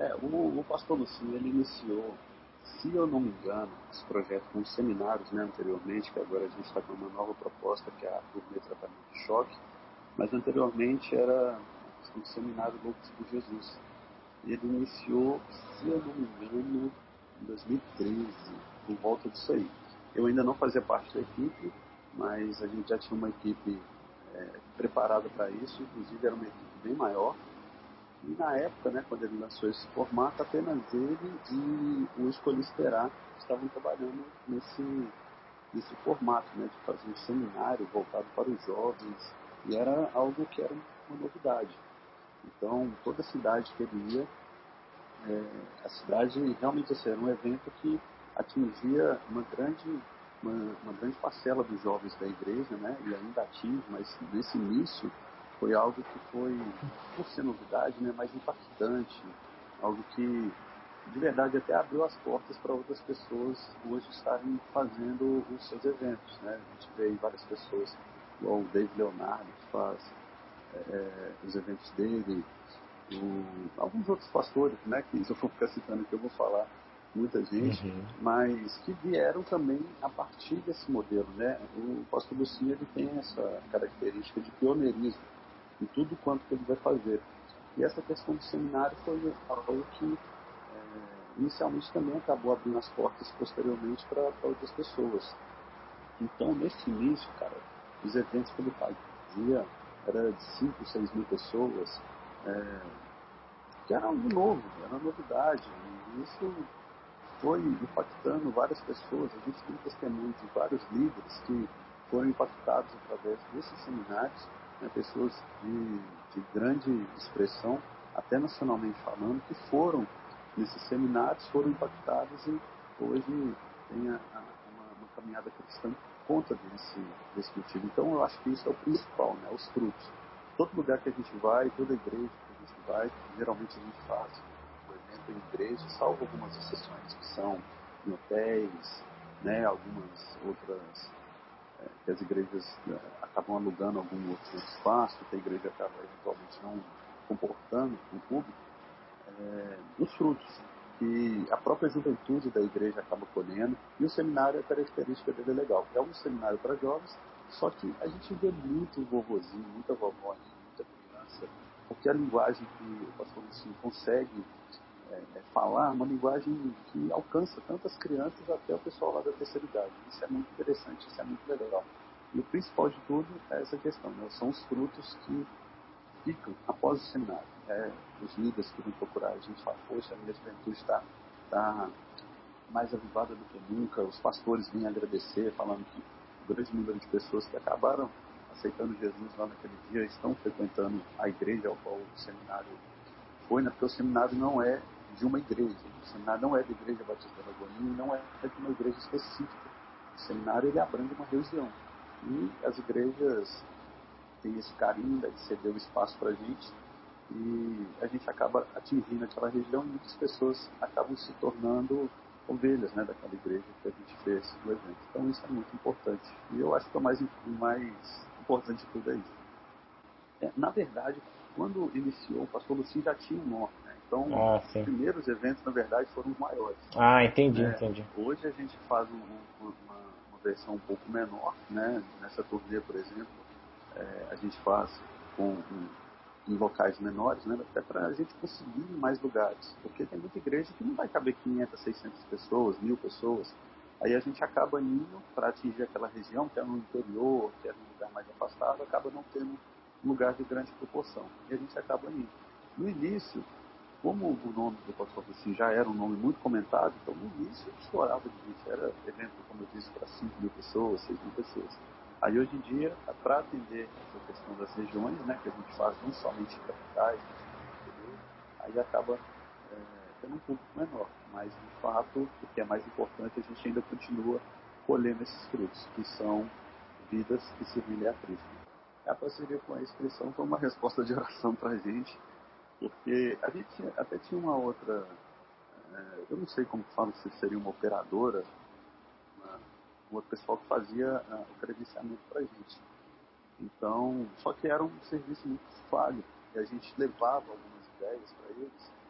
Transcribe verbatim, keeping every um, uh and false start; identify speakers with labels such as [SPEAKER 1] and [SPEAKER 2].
[SPEAKER 1] É, o, o pastor Lucinho, ele iniciou, se eu não me engano, esse projeto com os seminários, né, anteriormente, que agora a gente está com uma nova proposta, que é a turnê Tratamento de Choque, mas anteriormente era o seminário Loucos por Jesus. Ele iniciou, se eu não me engano, em dois mil e treze, por volta disso aí. Eu ainda não fazia parte da equipe, mas a gente já tinha uma equipe é, preparada para isso, inclusive era uma equipe bem maior. E na época, né, quando ele lançou esse formato, apenas ele e o Escolhi Esperar estavam trabalhando nesse, nesse formato, né, de fazer um seminário voltado para os jovens, e era algo que era uma novidade. Então, toda a cidade que ele ia, é, a cidade realmente assim, era um evento que atingia uma grande, uma, uma grande parcela dos jovens da igreja, né, e ainda atinge, mas nesse início foi algo que foi, por ser novidade, né, mais impactante, algo que de verdade até abriu as portas para outras pessoas hoje estarem fazendo os seus eventos, né. A gente vê aí várias pessoas, igual o David Leonardo, que faz é, os eventos dele, o, alguns outros pastores, né, que se eu for ficar citando aqui eu vou falar muita gente,
[SPEAKER 2] Uhum.
[SPEAKER 1] mas que vieram também a partir desse modelo, né. O pastor Lucinho, ele tem essa característica de pioneirismo em tudo quanto que ele vai fazer. E essa questão do seminário foi algo que é, inicialmente também acabou abrindo as portas posteriormente para outras pessoas. Então, nesse início, cara, os eventos que ele fazia era de cinco, seis mil pessoas, é, que era algo novo, era novidade. E isso foi impactando várias pessoas. A gente tem testemunhos de vários líderes que foram impactados através desses seminários, né, pessoas de, de grande expressão, até nacionalmente falando, que foram nesses seminários, foram impactados e hoje tem a, a, uma, uma caminhada cristã por conta desse, desse motivo. Então eu acho que isso é o principal, né, os frutos. Todo lugar que a gente vai, toda igreja que a gente vai, geralmente a gente faz o evento em igreja, salvo algumas exceções que são em hotéis, né, algumas outras é, que as igrejas é, acabam alugando algum outro espaço, que a igreja acaba eventualmente não comportando com o público, é, os frutos que a própria juventude da igreja acaba colhendo, e o seminário, a característica dele é legal. É um seminário para jovens, só que a gente vê muito vovozinho, muita vovó, muita criança, porque a linguagem que o pastor Lucinho consegue é, é, falar, uma linguagem que alcança tanto as crianças até o pessoal lá da terceira idade. Isso é muito interessante, isso é muito legal. E o principal de tudo é essa questão, né? São os frutos que ficam após o seminário. É, os líderes que vêm procurar a gente falam, poxa, a minha juventude está tá mais avivada do que nunca. Os pastores vêm agradecer, falando que o grande número de pessoas que acabaram aceitando Jesus lá naquele dia estão frequentando a igreja ao qual o seminário foi, né? Porque o seminário não é de uma igreja. O seminário não é da Igreja Batista da Lagoinha, não é de uma igreja específica. O seminário, ele abrange uma região. E as igrejas tem esse carinho de ceder o espaço para a gente, e a gente acaba atingindo aquela região e muitas pessoas acabam se tornando ovelhas, né, daquela igreja que a gente fez no evento. Então isso é muito importante. E eu acho que o mais, o mais importante de tudo é isso. É, na verdade, quando iniciou, o pastor Lucinho já tinha um nome, né? Então
[SPEAKER 2] Ah,
[SPEAKER 1] os
[SPEAKER 2] sim.
[SPEAKER 1] primeiros eventos, na verdade, foram os maiores.
[SPEAKER 2] Ah, entendi,
[SPEAKER 1] Né?
[SPEAKER 2] entendi.
[SPEAKER 1] Hoje a gente faz um, uma, uma versão um pouco menor, né? Nessa turnê, por exemplo, é, a gente faz com, um, em locais menores, né? Até para a gente conseguir mais lugares, porque tem muita igreja que não vai caber quinhentas, seiscentas pessoas, mil pessoas. Aí a gente acaba indo para atingir aquela região que é no interior, que é num lugar mais afastado, acaba não tendo lugar de grande proporção. E a gente acaba indo. No início, como o nome do pastor assim, já era um nome muito comentado, então no início estourava de gente. Era evento, como eu disse, para cinco mil pessoas, seis mil pessoas. Aí hoje em dia, para atender essa questão das regiões, né, que a gente faz não somente em capitais, mas também no interior, aí acaba é, tendo um público menor. Mas, de fato, o que é mais importante, a gente ainda continua colhendo esses frutos, que são vidas que se rendem a Cristo. A parceria com a expressão foi uma resposta de oração para a gente, porque a gente até tinha uma outra, é, eu não sei como fala, se seria uma operadora, uma, um outro pessoal que fazia uh, o credenciamento para a gente. Então, só que era um serviço muito falho, e a gente levava algumas ideias para eles,